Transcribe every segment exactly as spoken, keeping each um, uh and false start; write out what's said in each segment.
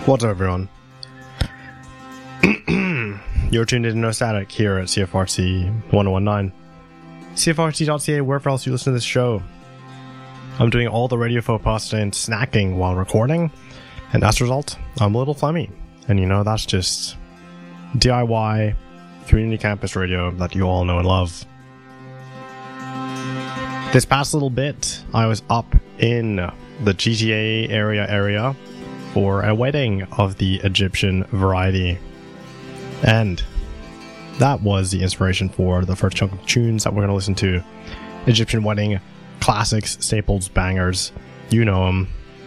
What's up, everyone? You're tuned in to No Static here at C F R C ten nineteen. C F R C dot C A, wherever else you listen to this show. I'm doing all the radio faux and snacking while recording, and as a result, I'm a little phlegmy. And you know, that's just D I Y community campus radio that you all know and love. This past little bit, I was up in the G T A area area for a wedding of the Egyptian variety. And that was the inspiration for the first chunk of tunes that we're going to listen to. Egyptian wedding classics, staples, bangers. You know them.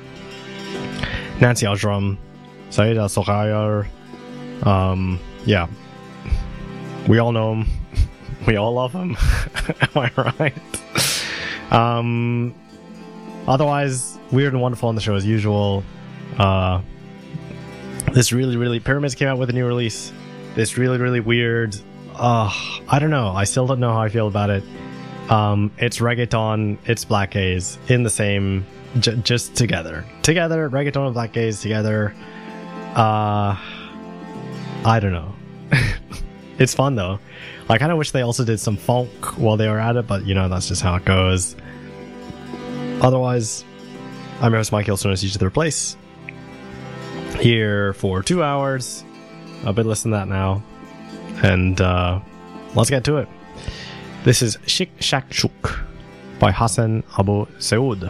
Nancy Ajram, Saeed Al-Soghayr. Um, yeah. We all know them. We all love them. Am I right? Um, otherwise, weird and wonderful on the show as usual. Uh, this really, really... Pyramids came out with a new release. This really, really weird... Uh, I don't know. I still don't know how I feel about it. Um, it's reggaeton, it's black gaze, in the same... J- just together. Together, reggaeton and black gaze together. Uh, I don't know. It's fun, though. I kind of wish they also did some funk while they were at it, but, you know, that's just how it goes. Otherwise, I'm your host, Mike Hilson, as each other place. Here for two hours. I've been listening to that now. And uh, let's get to it. This is Shik Shak Shuk by Hassan Abu Saud.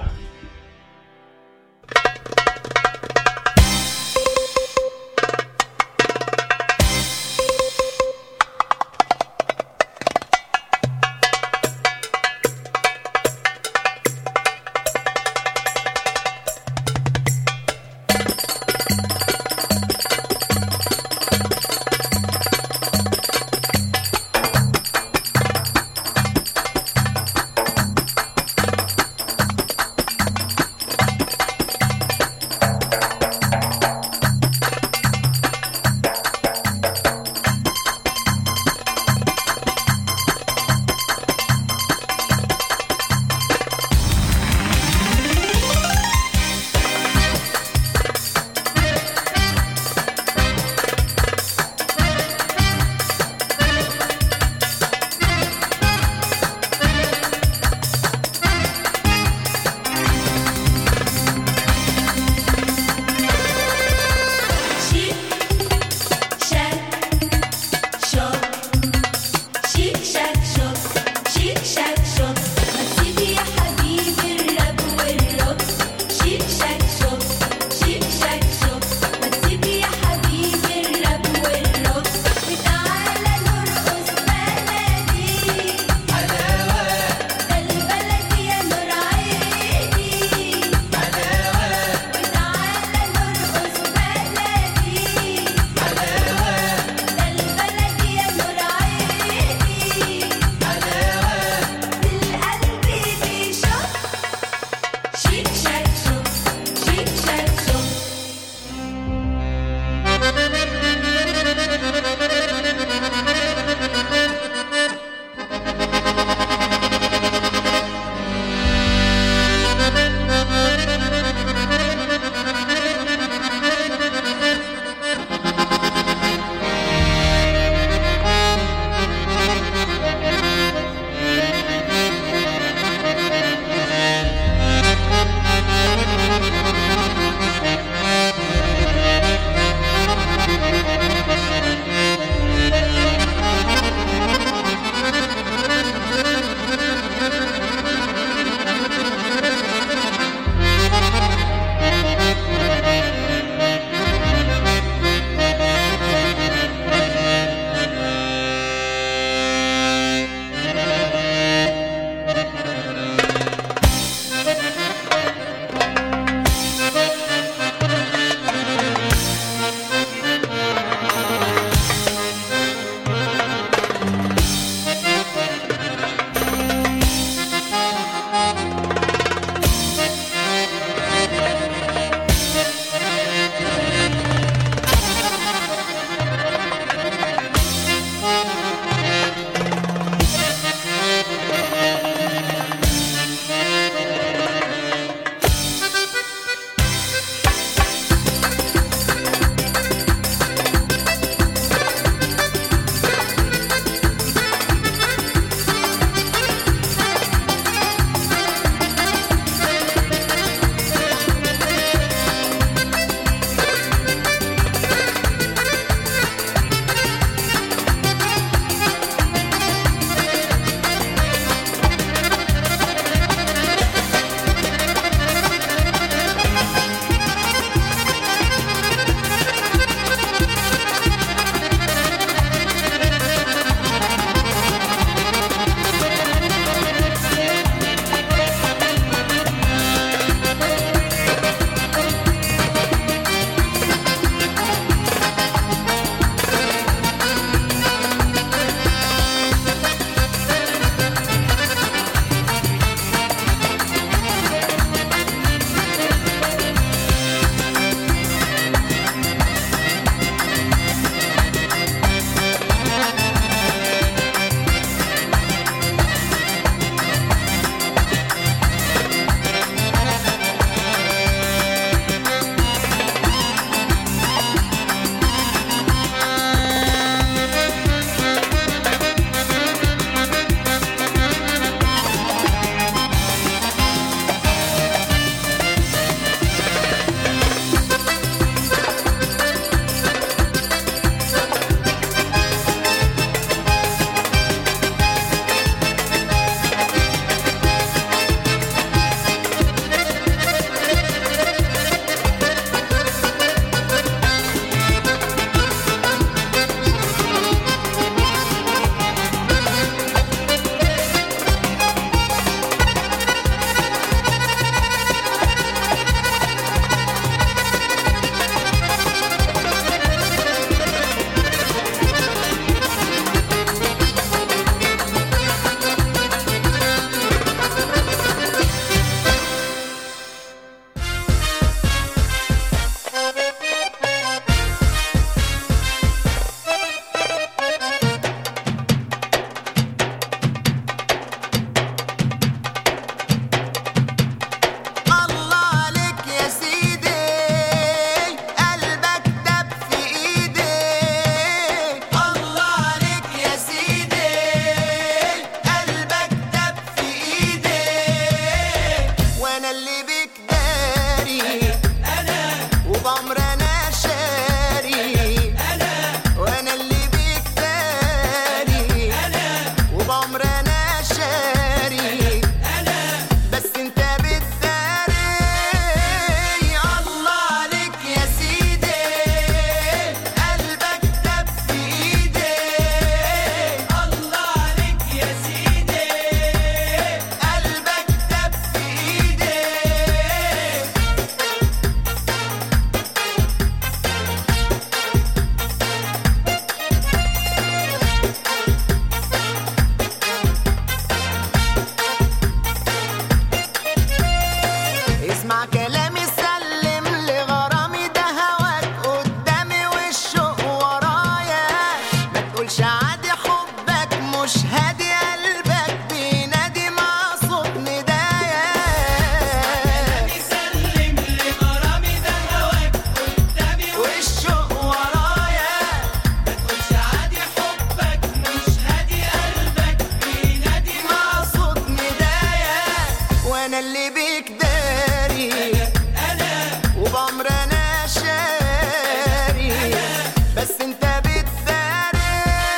بس انت بتداري.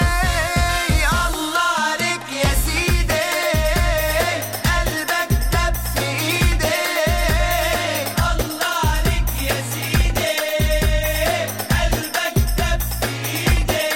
الله عليك يا سيدي، قلبك دب في ايدي. الله عليك يا سيدي، قلبك دب في ايدي.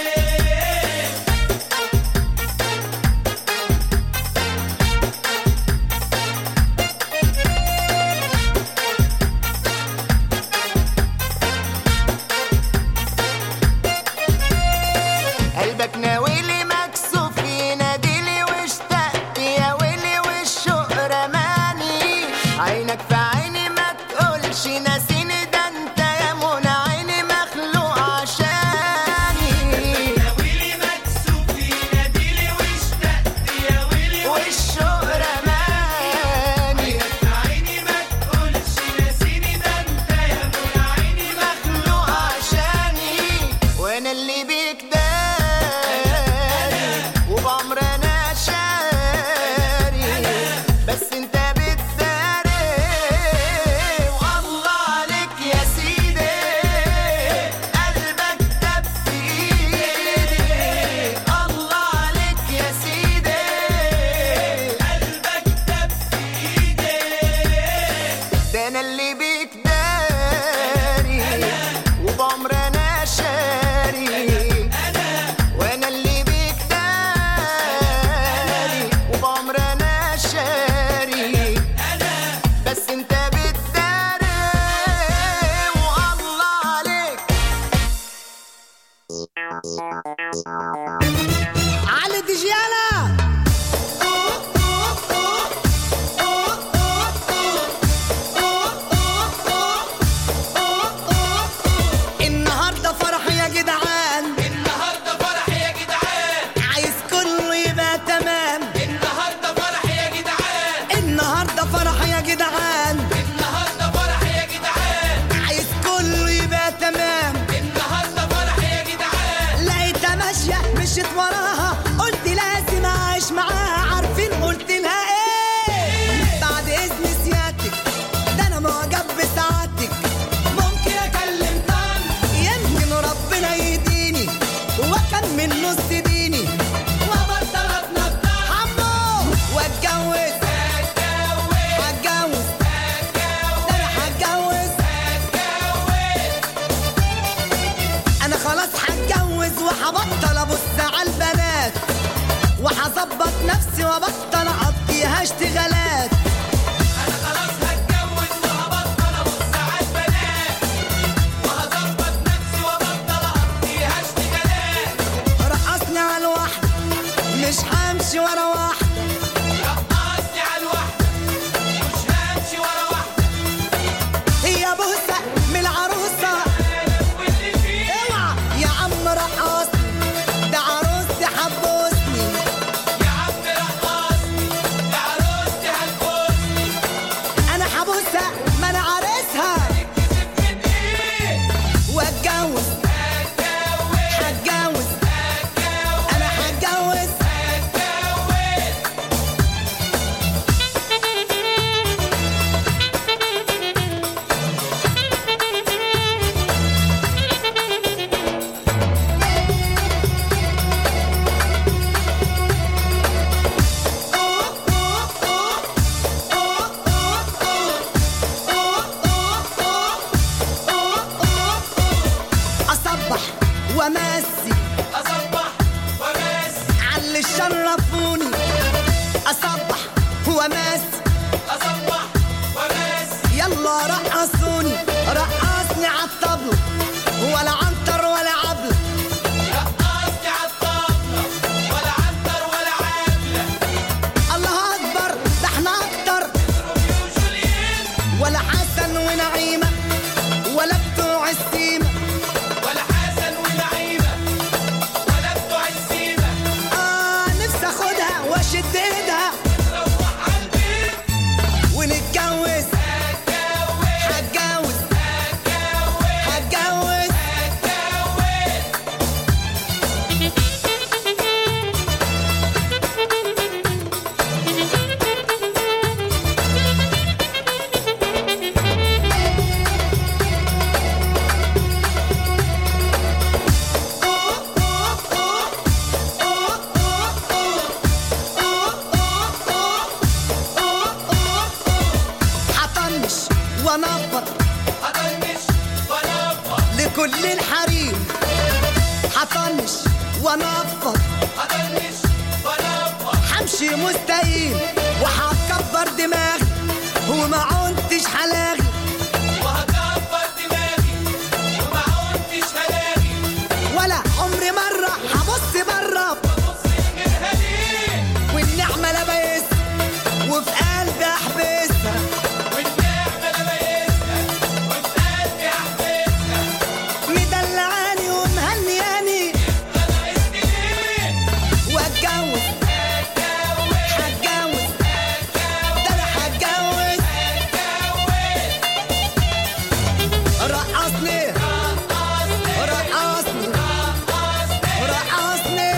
قلبك ناويلي مكسوف يناديلي واشتقت يا ويلي والشوق رماني. عينك في عيني ما تقولش ناسيني، ده انت يا منى عيني مخلوق عشاني. ناويلي مكسوف يناديلي واشتقت يا ويلي والشوق رماني. عينك في عيني ما تقولش ناسيني، ده انت يا منى عيني مخلوق عشاني. وانا اللي بيك داري وبعمر انا شاري، بس انت بتداري. والله عليك يا سيدي، قلبك دب في ايدي. الله عليك يا سيدي، قلبك دب في ايدي. ده انا اللي بيك داري وبعمر انا شاري، وانا اللي بيك داري وبعمر انا شاري، بس انت بتداري. والله عليك. علي دجيانا النهارده فرح يا جدعان، النهارده فرح يا جدعان. عايز كله يبقى تمام، النهارده فرح يا جدعان. النهارده فرح يا جدعان، النهارده فرح يا جدعان. عايز كله يبقى تمام، النهارده فرح يا جدعان. لقيتها ماشيه مشيت وراها، قلت لازم اعيش معاها. عارفين قلت لها ايه؟ بعد اذن سيادتك ده انا معجب بسعادتك، ممكن اكلم طن يمكن ربنا يهديني واكمل نص ديني وابطل اتنطط حمو واتجوز. هتجوز ده انا هتجوز، انا خلاص هتجوز وهبطل ابص على البنات، وهظبط نفسي وابطل اقضيها اشتغالات. انا خلاص هتجوز وهبطل ابص على البنات، وهظبط نفسي وابطل اقضيها اشتغالات. رقصني على الواحدة مش همشي ورا واحدة، رقصني على الواحدة مش همشي ورا واحدة. هي بوسة من العروسة اوعى يا عم رقصني، ده عروستي حبوسني. يا عم رقصني، ده عروستي هتبوسني. انا حبوسها ما انا عارسها، واتجوز هتجوز انا هتجوز. اصبح وامسي، اصبح وامسي على شرفوني. اصبح وامسي، اصبح وامسي يلا رقصوني. رقصني عالطبلة ولا عنتر ولا عبلة، رقصني عالطبلة ولا عنتر ولا عبلة. الله اكبر ده احنا اكتر، روميو وجولييت ولا حسن ونعيمة ولا بتوع السيمة، ولا حسن ونعيمة ولا بتوع السيمة. اه نفسي اخدها كل الحريم هطنش وانفض هطنش وانفض همشي مستقيم وهكبر دماغي وما عدتش هلاغي وهكبر دماغي وما عدتش هلاغي ولا عمري مرة هبص برا ببص لغيرها ليه والنعمة لبايس وفي قلبي احبسها والنعمة لبايسها وفي قلبي احبسها مدلعاني ومهنياني ما ناقصني ليه واتجوز اتجوز هتجوز ده انا هتجوز رقصني رقصني رقصني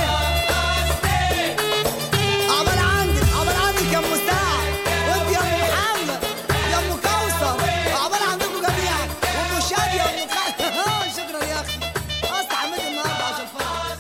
عقبال عندك عقبال عندك يا ام مساعد وانت يا ام محمد يا ام كوثر عقبال عندكم جميعا وام شادي يا ام خالد شكرا يا اختي اصل حمد النهارده عشان فرح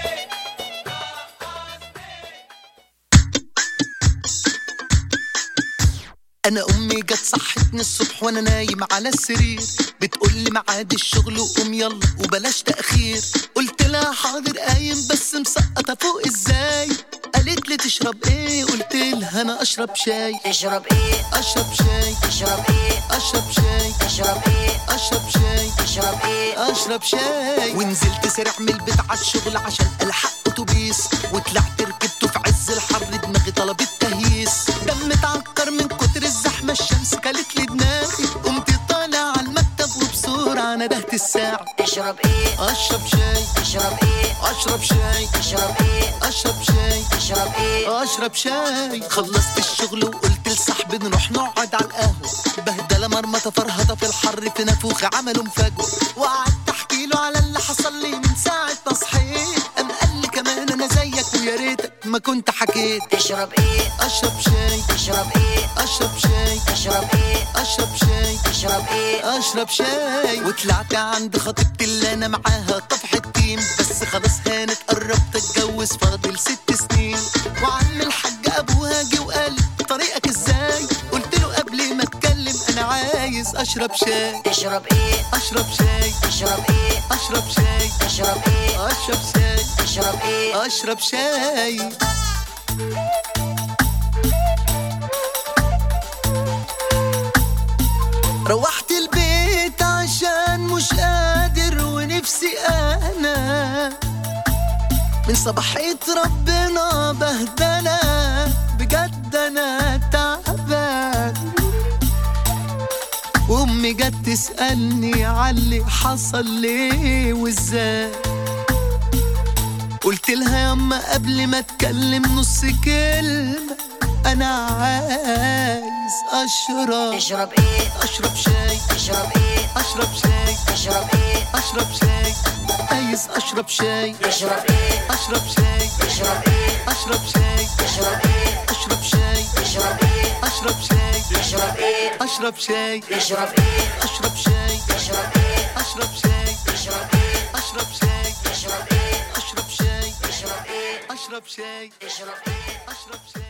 انا امي جت صحتني الصبح وانا نايم على السرير بتقولي ميعاد الشغل وقوم يلا وبلاش تاخير قلت لها حاضر قايم بس مسقطه فوق ازاي قالت لي تشرب ايه قلت لها انا اشرب شاي تشرب ايه اشرب شاي تشرب ايه اشرب شاي تشرب ايه اشرب شاي تشرب ايه اشرب شاي ونزلت سريع من البيت على الشغل عشان الحق اتوبيس وطلعت ركبته في عز الحر دماغي طلبت تهييس دمي اتعكر من كتر الزحمه الشمس كلت لي دماغي قمت طالع على المكتب وبسرعه ندهت الساعه تشرب ايه اشرب شاي تشرب ايه اشرب شاي تشرب ايه اشرب شاي تشرب ايه اشرب شاي خلصت الشغل وقلت لصاحبي نروح نقعد على القهوه بهدله مرمطه فرهطه في الحر في نافوخ عملوا مفاجاه وقعدت احكي له على اللي حصل لي من ساعه ما صحيت قام قال لي كمان انا زيك ويا ريتك ما كنت حكيت تشرب ايه اشرب شاي تشرب ايه اشرب شاي تشرب ايه اشرب شاي تشرب ايه اشرب شاي وطلعت عند خطيبتي اللي انا معاها طفحة تيم بس خلاص هانت قربت اتجوز فاضل ست سنين وعم الحاج ابوها جه وقال طريقك ازاي قلت له قبل ما اتكلم انا عايز اشرب شاي تشرب ايه اشرب شاي تشرب ايه اشرب شاي تشرب ايه اشرب شاي تشرب ايه اشرب شاي روحت البيت عشان مش قادر ونفسي انا من صباحية ربنا بهدلة بجد انا تعبان وامي جت تسألني عاللي حصل ليه وازاي قلت لها ياما قبل ما اتكلم نص كلمة انا عايز اشرب تشرب ايه اشرب شاي تشرب ايه اشرب شاي تشرب ايه اشرب شاي عايز اشرب شاي تشرب ايه اشرب شاي تشرب ايه اشرب شاي تشرب ايه اشرب شاي تشرب ايه اشرب شاي تشرب ايه اشرب شاي تشرب ايه اشرب شاي تشرب ايه اشرب شاي تشرب ايه اشرب شاي تشرب ايه اشرب شاي تشرب ايه اشرب شاي تشرب ايه اشرب شاي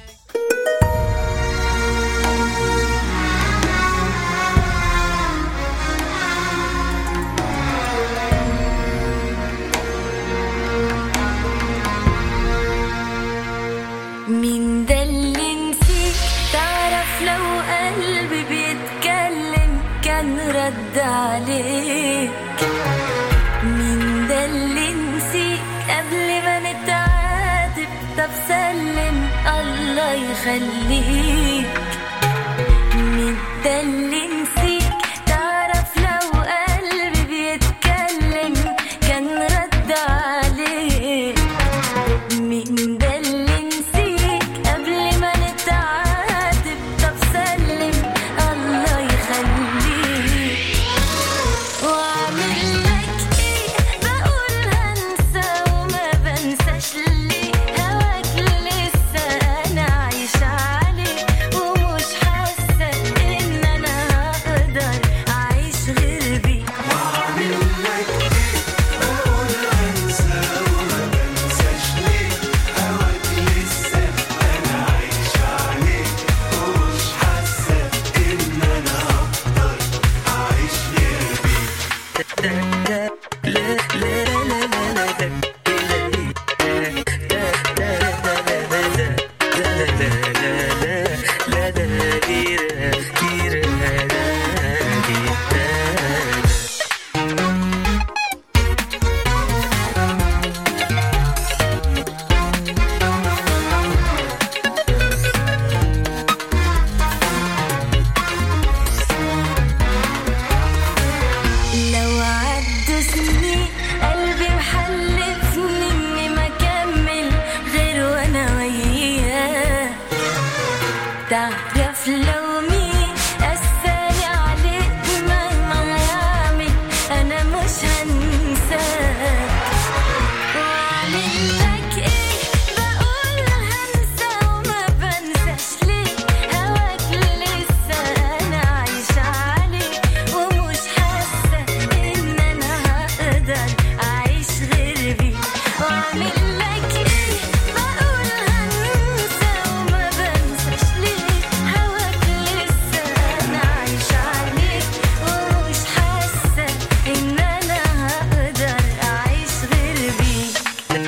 مين ده اللي نسيك تعرف لو قلبي بيتكلم كان رد عليك مين ده اللي نسيك قبل ما نتعاتب طب سلم الله يخليك مين ده اللي نسيك تعرف لو قلبي بيتكلم كان رد عليك مين ده انا تعرف لو مين أسألي عليك مهما يعمل أنا مش هنساك وأعمل لك إيه بقول هنسى وما بنساش ليه هواك لسه أنا عايشة عليه ومش حاسة إن أنا هقدر أعيش غير بيه وأعمل لك إيه بقول هنسى وما بنساش ليه هواك لسه أنا عايشة عليه ومش حاسة إن أنا هقدر أعيش غير بيه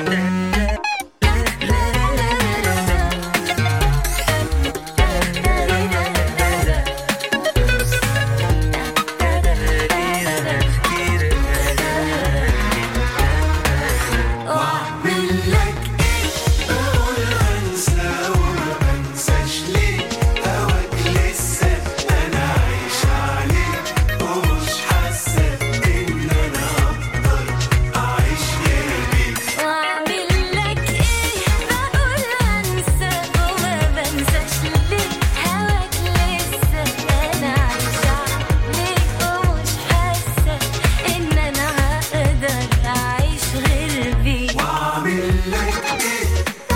وأعمل لك بقول هنسى وما بنساش ليه هواك لسه انا عايش عليه ومش حاسه ان انا هقدر اعيش غير بيك وأعمل لك إيه بقول هنسى وما بنساش ليه هواك لسه أنا عايشة عليه ومش حاسة إن أنا هقدر أعيش غير بيه واعمل لك ايه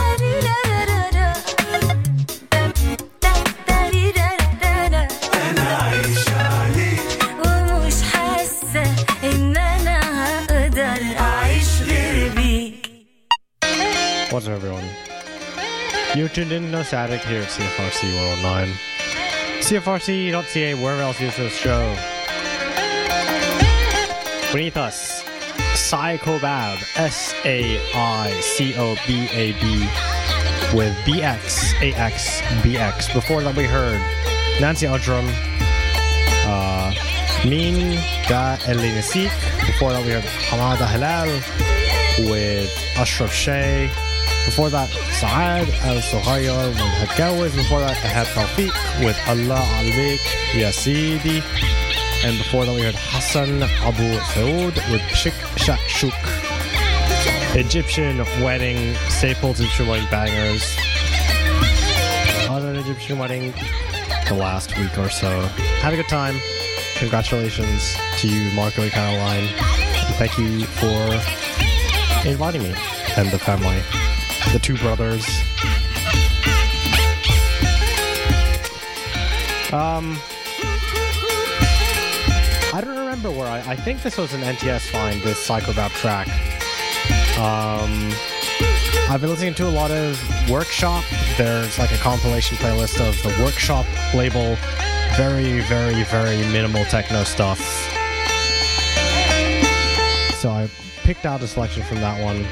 انا عايش عليه ومش حاسة إن أنا هقدر أعيش غير بيك What's up, everyone? You're tuned in to No Static here at C F R C one oh nine. C F R C dot C A, wherever else you listen to this show. Beneath us, Psychobab, S A I C O B A B, with B X, A X, B X. Before that, we heard Nancy Udrum, uh, Min Da Elinisik. Before that, we heard Hamada Halal with Ashraf Shay. Before that, Saad Al Sohayyar with Hadgawaz. Before that, Ahad Tawfiq with Allah Alvik Yazidi. And before that, we heard Hassan Abu Saud with Shik Shak Shuk. Egyptian wedding staples, Egyptian wedding bangers. On an Egyptian wedding the last week or so. Had a good time. Congratulations to you, Marco and Caroline. And thank you for inviting me and the family, the two brothers. Um, I don't remember where I. I think this was an N T S find, this Psychobab track. Um, I've been listening to a lot of Workshop. There's like a compilation playlist of the Workshop label. Very, very, very minimal techno stuff. So I picked out a selection from that one.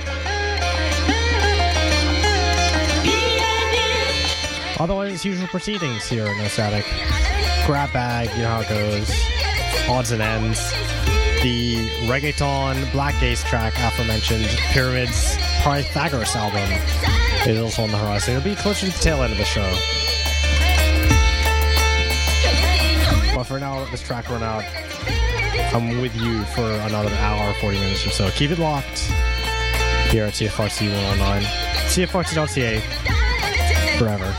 Otherwise, usual proceedings here at No Static. Grab bag, you know how it goes. Odds and ends. The reggaeton Black Gaze track, aforementioned Pyramids Pythagoras album, is also on the horizon. It'll be closer to the tail end of the show. But for now, let this track run out. I'm with you for another hour, forty minutes or so. Keep it locked here at C F R C one oh nine. C F R C dot C A. Forever.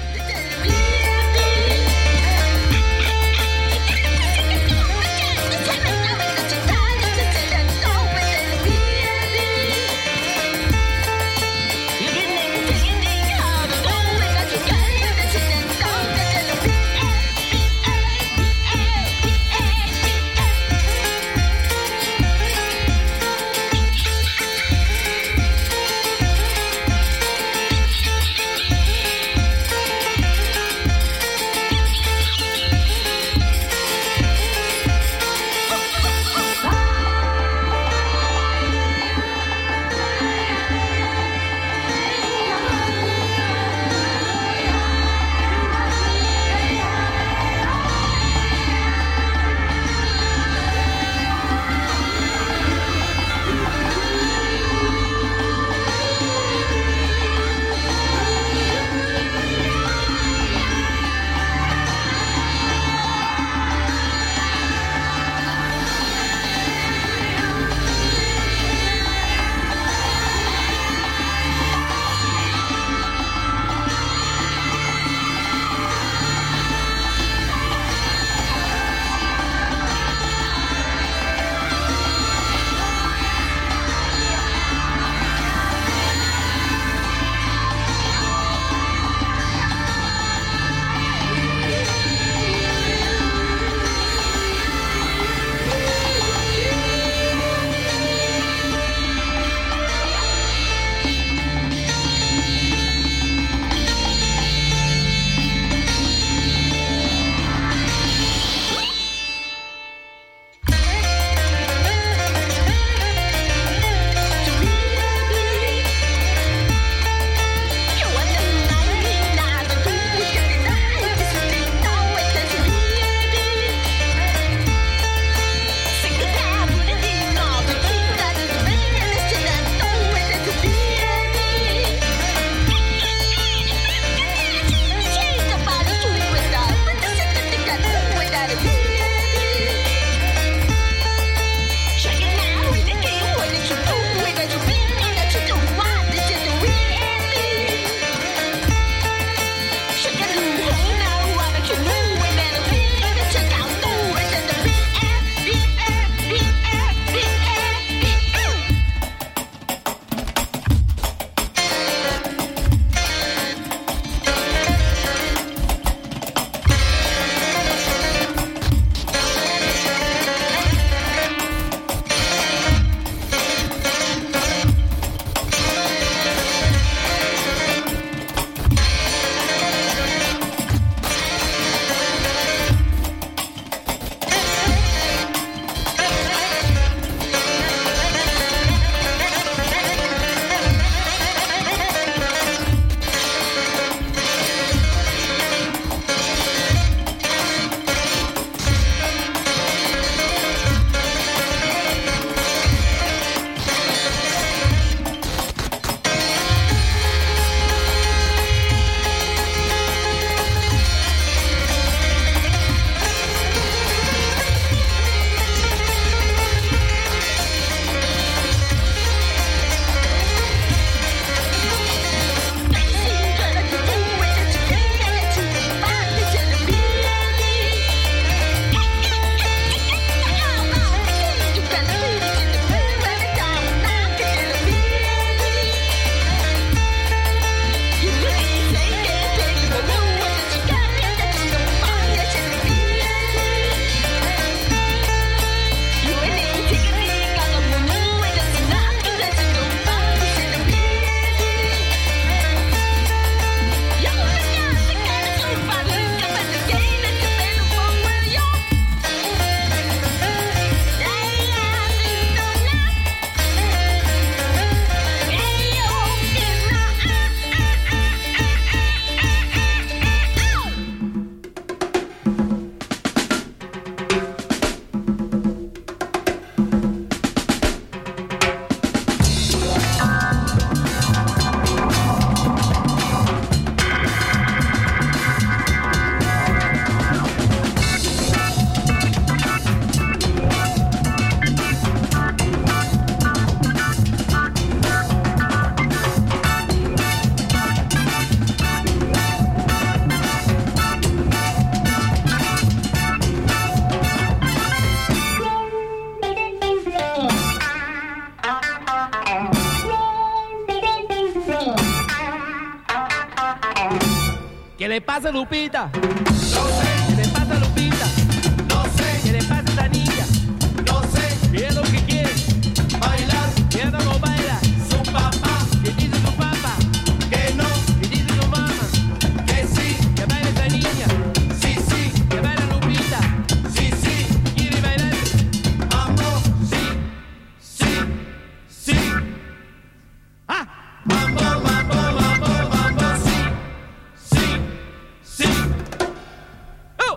le pasa, Lupita? No sé. ¿Qué le pasa, Lupita? No sé. ¿Qué le pasa a esta niña? No sé. ¿Qué es lo que quiere? Bailar. ¿Qué no lo baila? Su papá. ¿Qué dice su papá? Que no. ¿Qué dice su mamá? Que sí. ¿Que baila esta niña? Sí, sí. ¿Que baila Lupita? Sí, sí. ¿Quiere bailar? Vamos. Sí. Sí. Sí. ¡Ah! Mambo, mambo, mambo, mambo, sí. Sí. Sí. ¡Oh!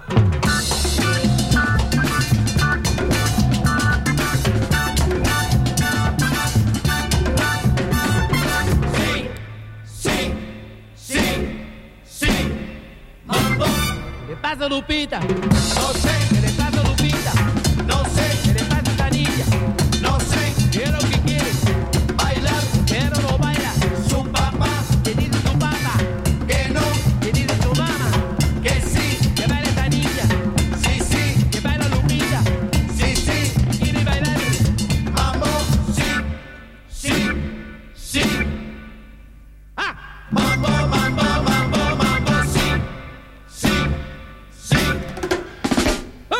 Sí. Sí. Sí. Sí. Mambo. ¿Qué le pasa, Lupita? No sé. ¿Qué le pasa, Lupita? No sé. ¿Qué le pasa a esta niña? No sé. ¿Qué es lo que quiere? Bailar. ¿Qué no lo baila? Su papá. ¿Qué dice su papá? Que no. ¿Qué dice su mamá? Que sí. ¿Que baila esta niña? Sí, sí. ¿Que baila Lupita? Sí, sí. ¿Quiere bailar? Mambo. Sí. Sí. Sí. ¡Ah! Mambo, mambo, mambo, mambo, sí. Sí. Sí.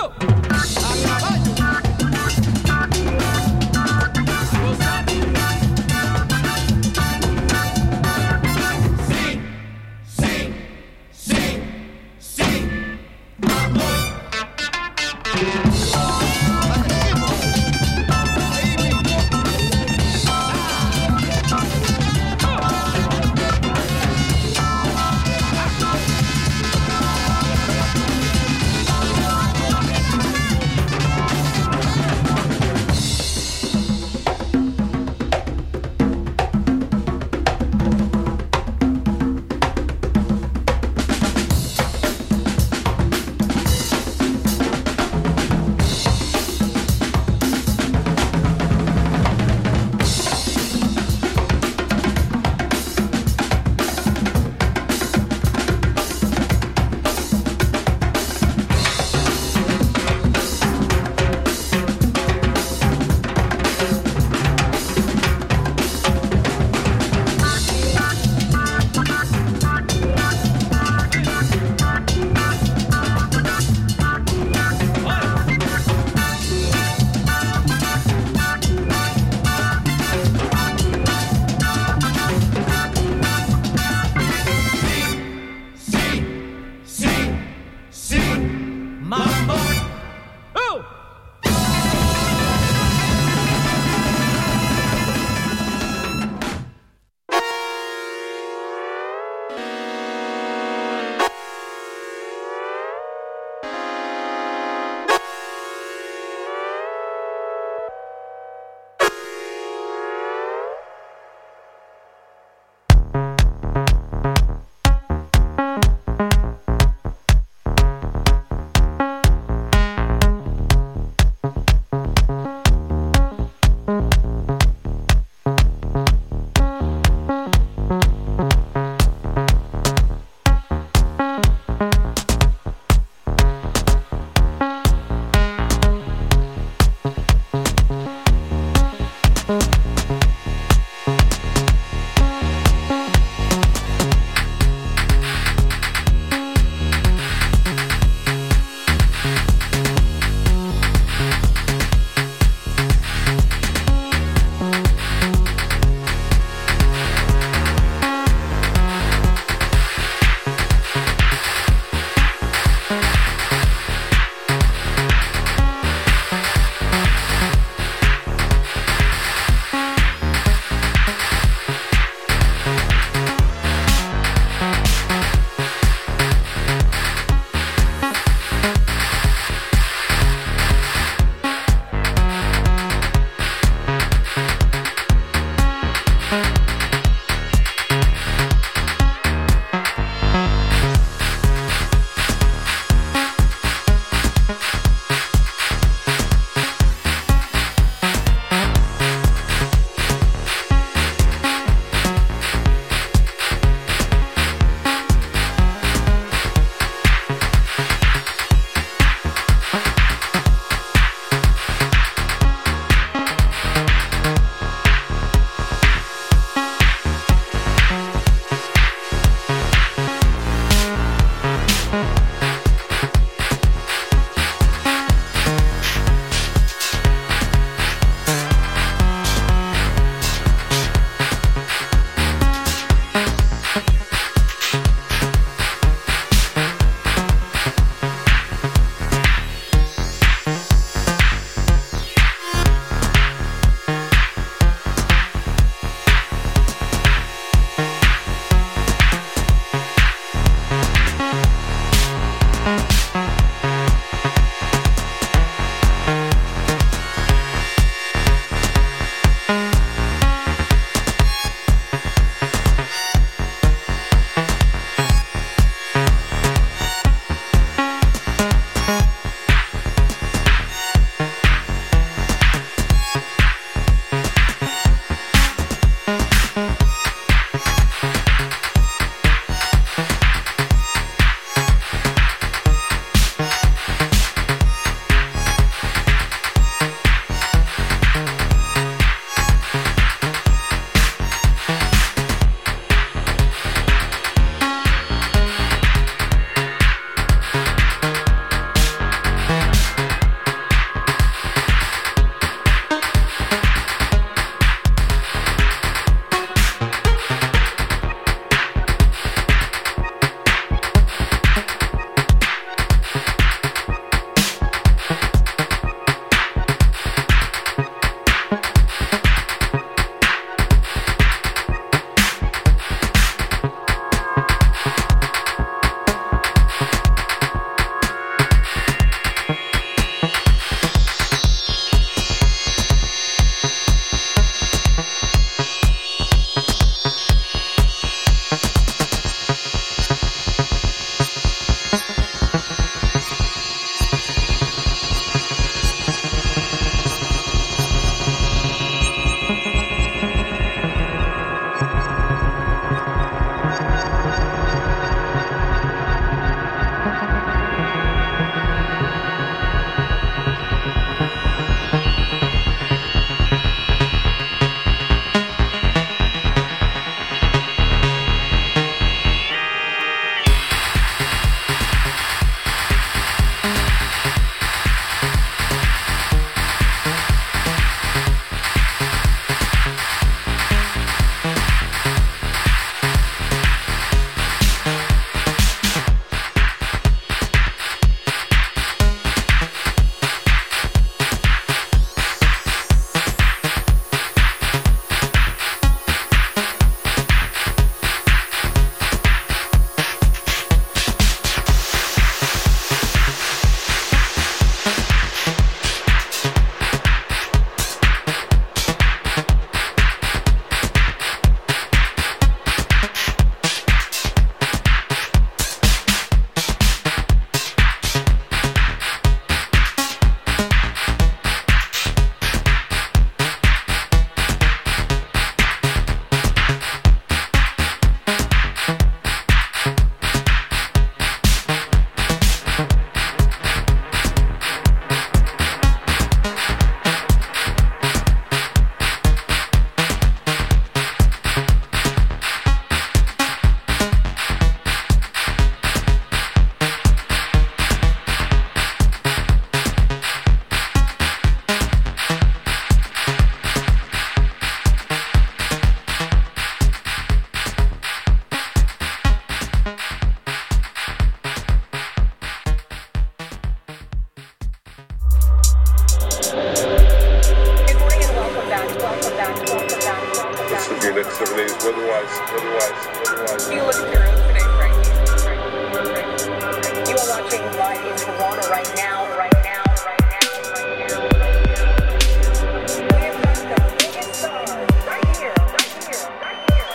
seven days weather-wise, weather-wise, weather-wise. You look at your road today, Frankie. You are watching live in Toronto right now, right now, right now, right now, right now. We have got the biggest stars right here, right here, right here,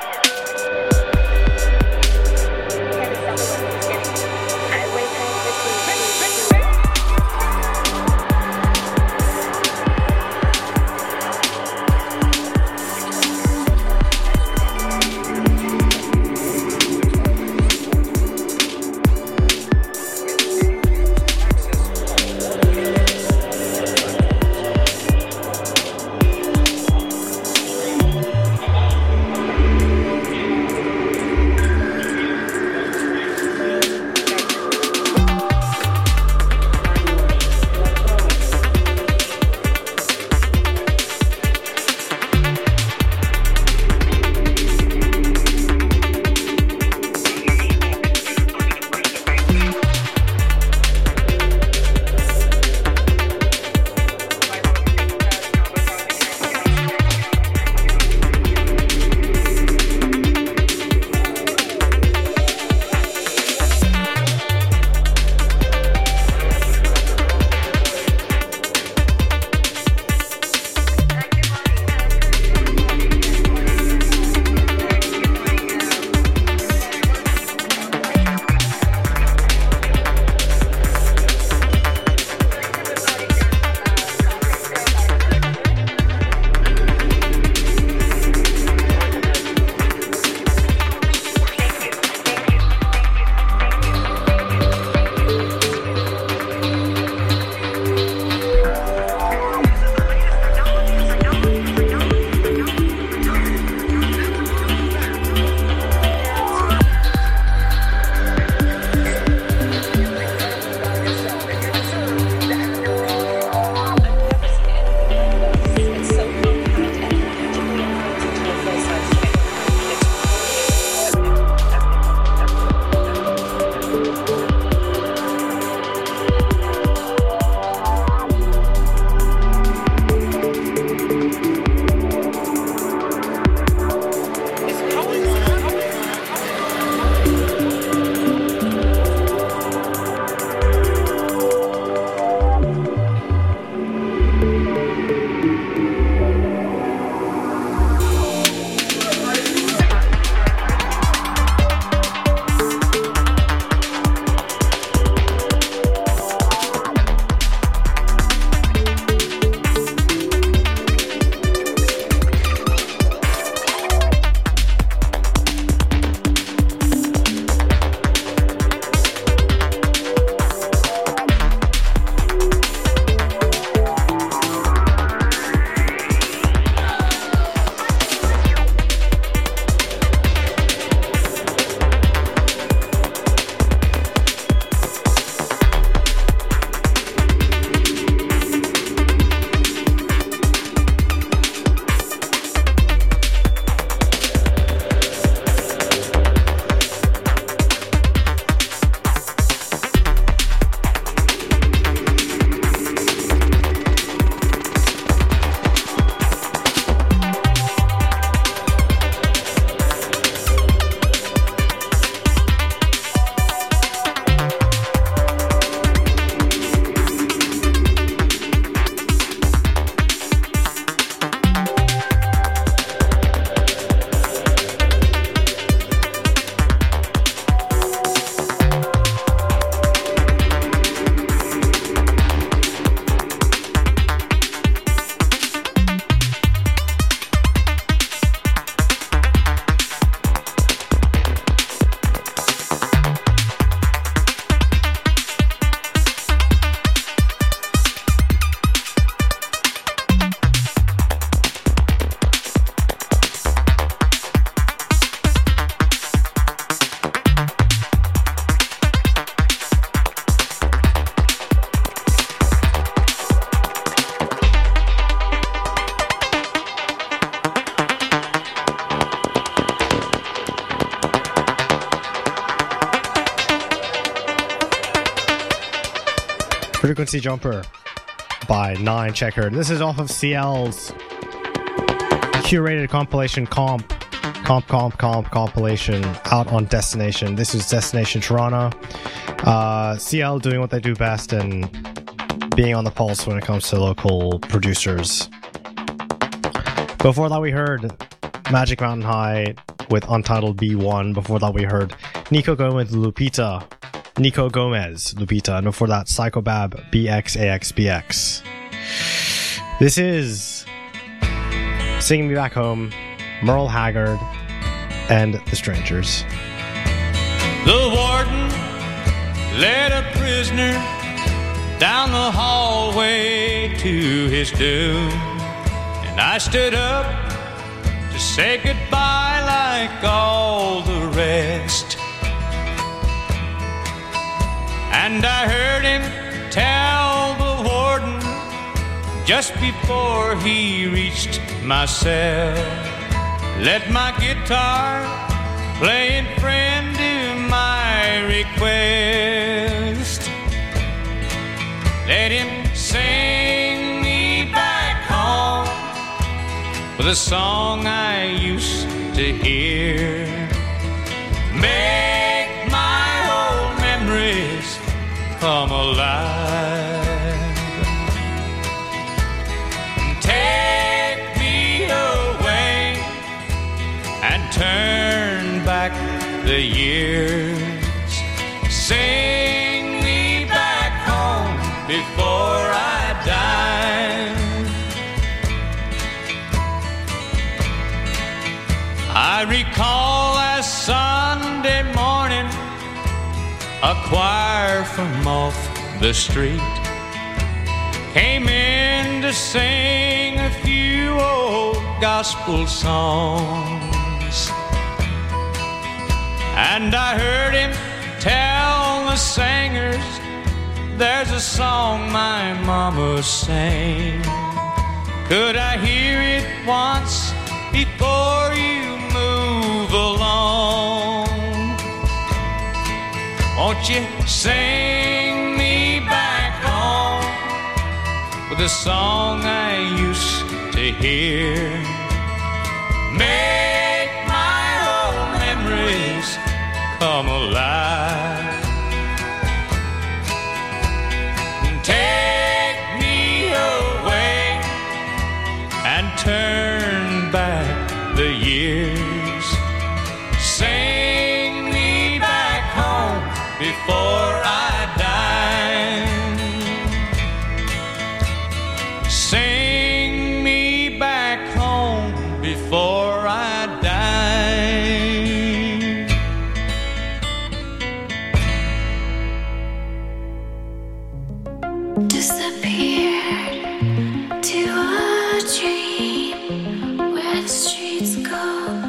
right here. Can't tell me what he's getting. Highway Frequency Jumper by Nine Checker. This is off of C L's curated compilation comp, comp, comp, comp compilation out on Destination. This is Destination Toronto. Uh, C L doing what they do best and being on the pulse when it comes to local producers. Before that, we heard Magic Mountain High with Untitled B one. Before that, we heard Nico Gomez, Lupita. Nico Gomez, Lupita. And before that, Psychobab, B X A X B X. This is Singing Me Back Home, Merle Haggard, and The Strangers. The warden led a prisoner down the hallway to his doom, and I stood up to say goodbye like all the rest. And I heard him tell the warden just before he reached my cell, let my guitar playing friend do my request. Let him sing me back home with a song I used to hear. Make my old memories come alive. Take me away and turn back the years. Sing me back home before I die. I recall last Sunday morning, a choir from off the street came in to sing a few old gospel songs. And I heard him tell the singers, there's a song my mama sang. Could I hear it once before you move along? Won't you sing me back home with a song I used to hear? Make my old memories come alive. Take me away and turn back the years. Sing me back home before I die. Sing me back home before I die. Disappeared to a dream where the streets go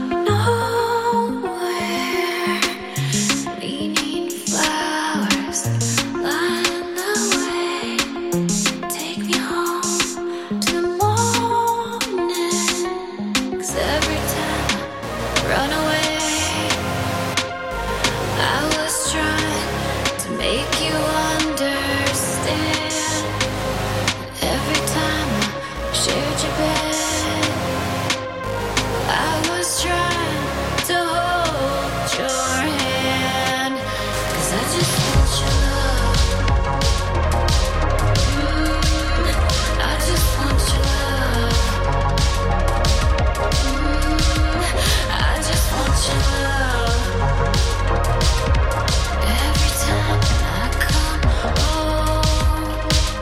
nowhere. Leaning flowers line the way. Take me home to the morning. 'Cause every time I run away, I was trying to make you understand. Every time I shared your bed, I was trying to hold your hand. 'Cause I just want your love. Mm, I just want your love. Mm, I just want your love. Every time I come home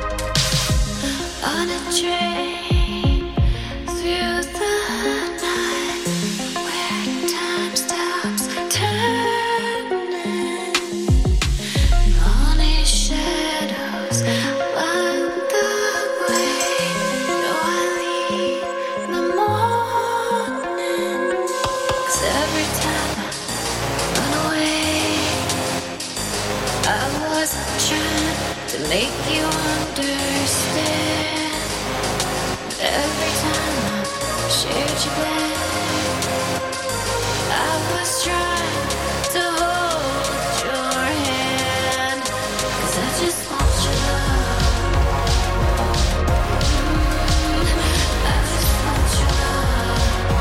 on a train through the night where time stops turning. Only shadows line the way. No, I leave in the morning. 'Cause every time I run away, I wasn't trying to make you understand. Every time I shared your bed, I was trying to hold your hand. 'Cause I just want your love. Mm, I just want your love.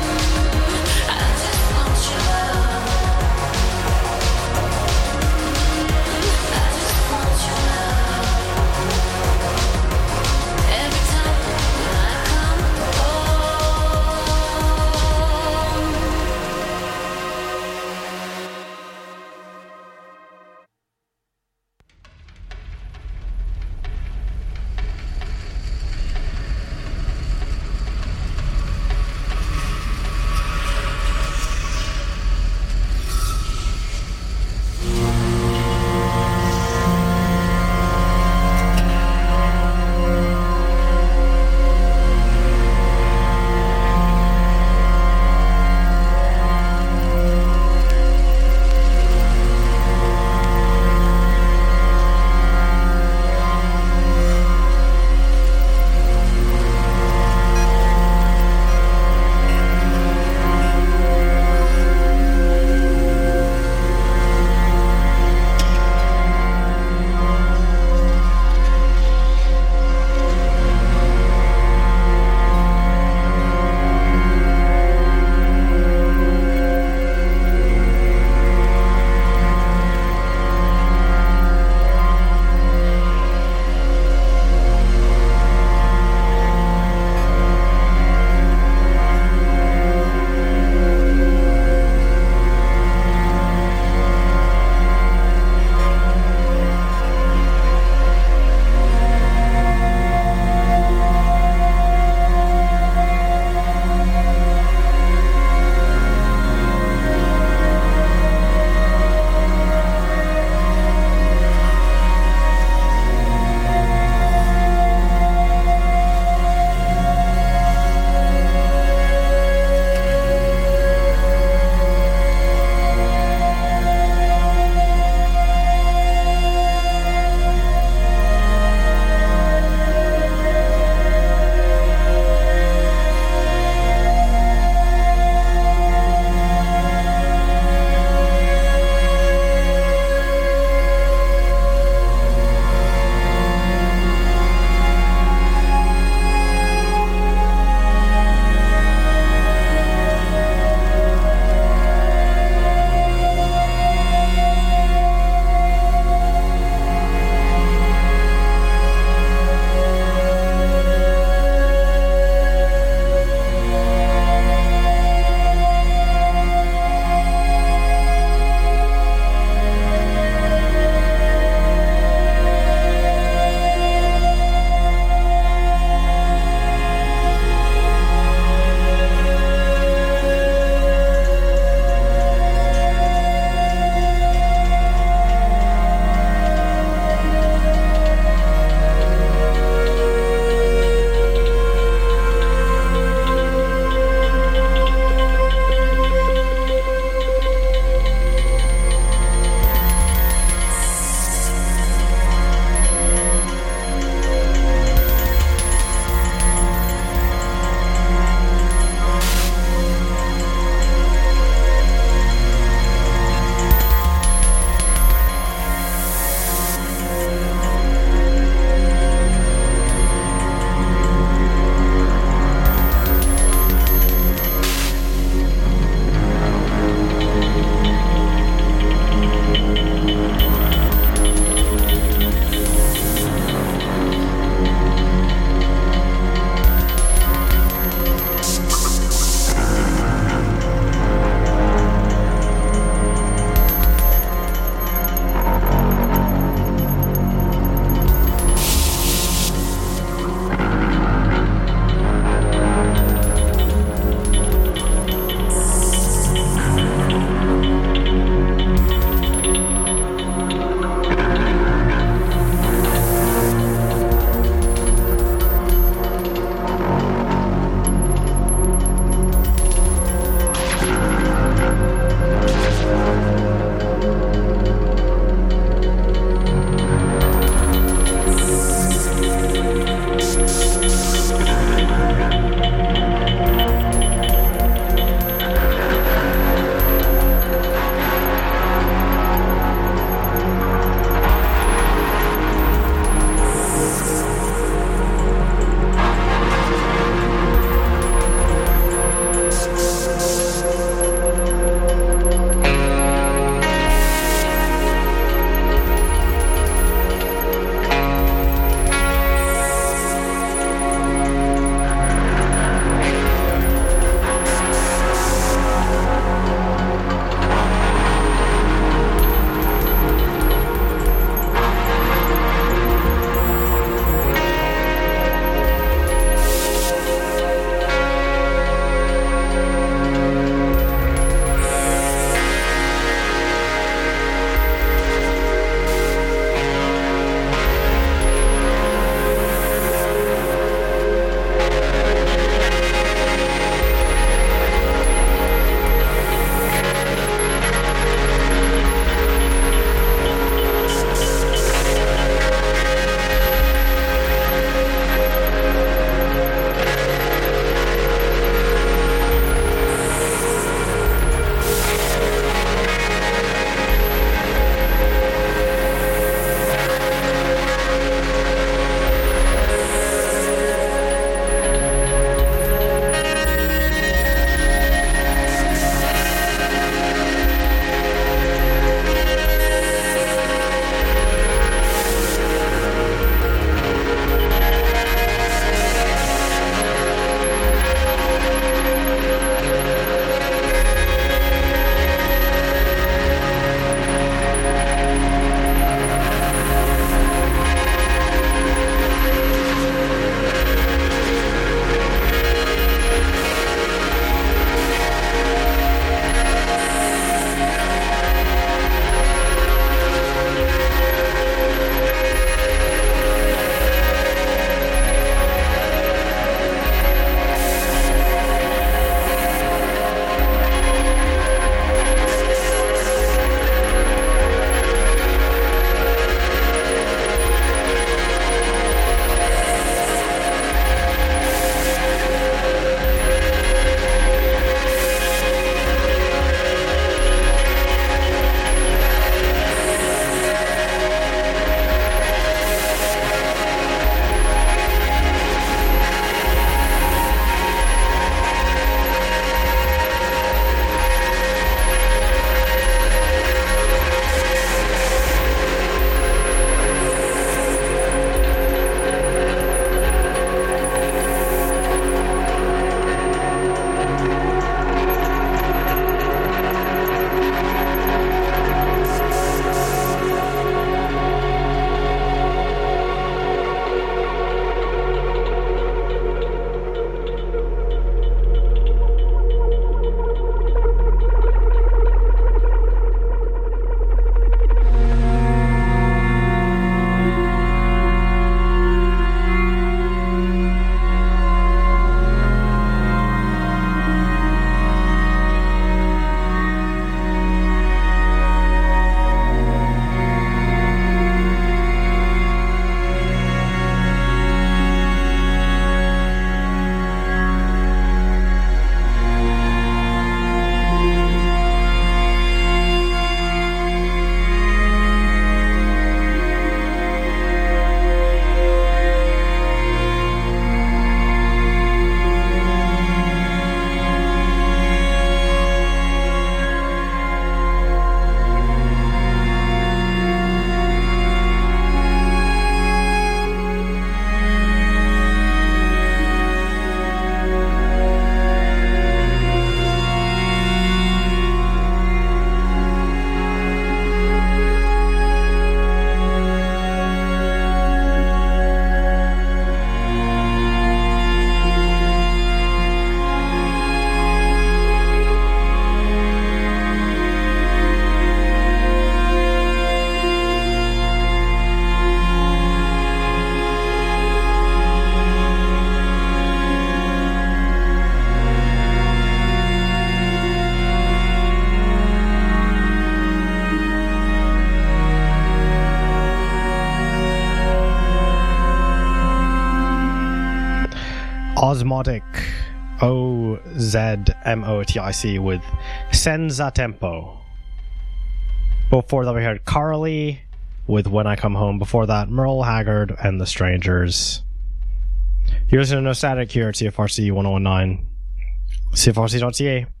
Osmotic, O Z M O T I C, with Senza Tempo. Before that, we heard Carly with When I Come Home. Before that, Merle Haggard and The Strangers. You're listening to No Static here at C F R C one oh one nine, C F R C dot C A.